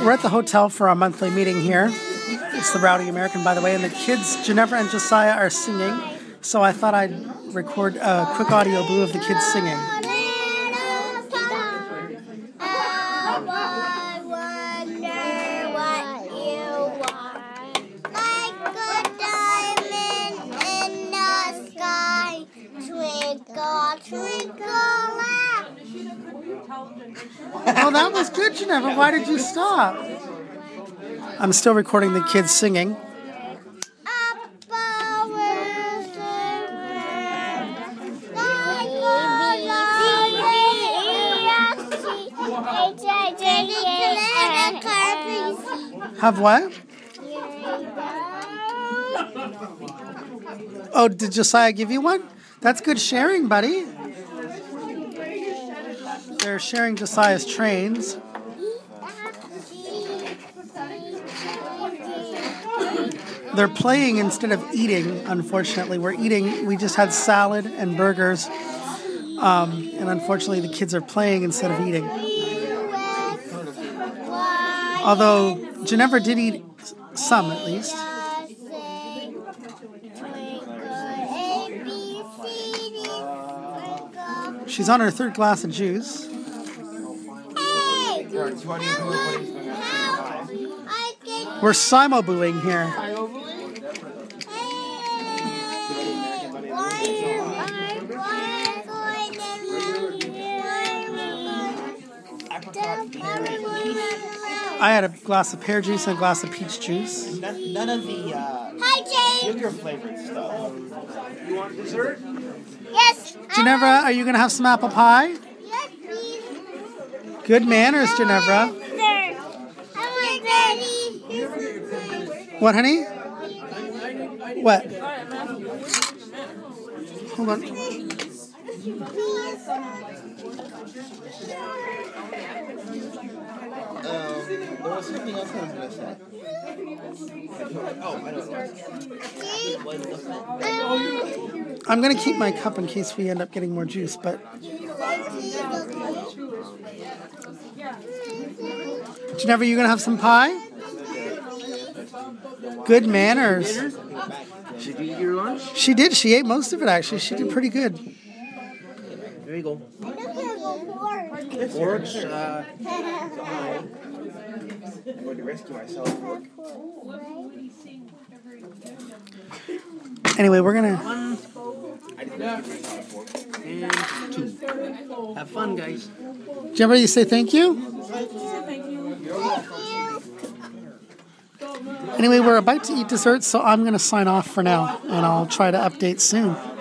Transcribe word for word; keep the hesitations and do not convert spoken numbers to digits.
We're at the hotel for our monthly meeting here. It's the Rowdy American, by the way, and the kids, Ginevra and Josiah, are singing. So I thought I'd record a quick audio blue of the kids singing. Oh, that was good, Ginevra. Why did you stop? I'm still recording the kids singing. Have what? Oh, did Josiah give you one? That's good sharing, buddy. They're sharing Josiah's trains. They're playing instead of eating, unfortunately. We're eating, we just had salad and burgers. Um, and unfortunately, the kids are playing instead of eating. Although Ginevra did eat some, at least. She's on her third glass of juice. We're simul-booing here. I had a glass of pear juice and a glass of peach juice. None, none of the uh, sugar flavored stuff. You want dessert? Yes. Ginevra, are you going to have some apple pie? Yes, please. Good manners, Ginevra. What, honey? What? Hold on. Um, there was something else I was going to say. Oh, I don't know. I'm going to keep my cup in case we end up getting more juice, but... Ginevra, you going to have some pie? Good manners. Did you eat your lunch? She did. She ate most of it, actually. She did pretty good. There you go. Forks. Uh, I'm going to rescue myself. Anyway, we're going to... One. And two. Have fun, guys. Ginevra, you say thank you? Anyway, we're about to eat dessert, so I'm going to sign off for now, and I'll try to update soon.